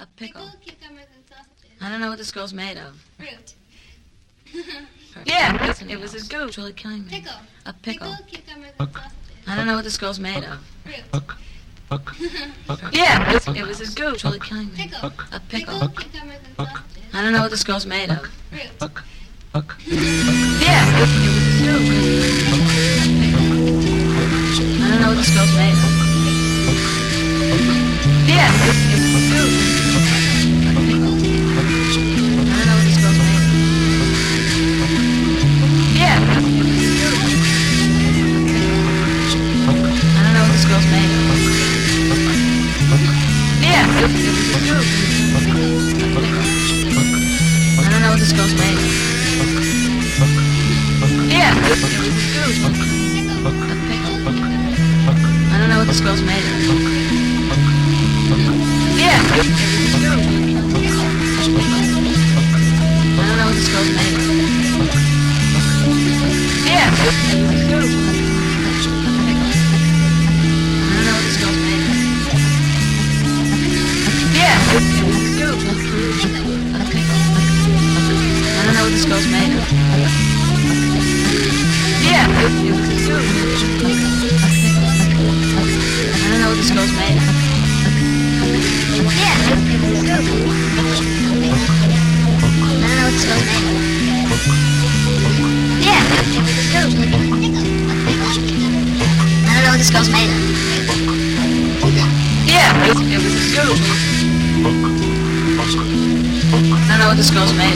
A pickle. Cucumbers, and sausages. I don't know what this girl's made of. Fruit. Yeah, it was a goat. It's really killing me. Pickle. A pickle. Cucumbers, and sausages. I don't know what this girl's made of. Fruit. Yeah, it was a goat. It's really killing me. Pickle. A pickle. Cucumbers, and sausages. I don't know what this girl's made of. Fruit. Yeah, it was a goat. I don't know what this girl's made of. Yeah, it was a goat. A pickle. I don't know what this girl's made of. Yeah, it was a goat. I don't know what this girl's made of. Yeah, it was a goat. I don't know what this girl's made of. Yeah, it was a goat. A pickle. I don't know what this girl's made of. Yeah, it was a goat. I don't know what this girl's made of. Yeah, it was a goat. I don't know what this girl's made of. Yeah, it was a goat. A pickle. I don't know what this girl's made of. Yeah, it was a goat. A pickle. I don't know what this girl's made of. Yeah, it was a goat. I don't know what this girl's made of. Yeah, it was a goat. I don't know what this girl's made of. Yeah, it was a goat. I don't know what this girl's made of.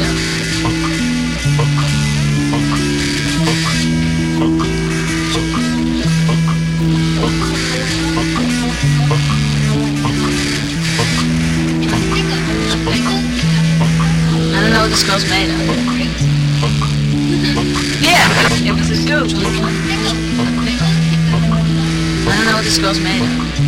I don't know what this girl's made of. Yeah, it was a goat. I don't know what this girl's made of.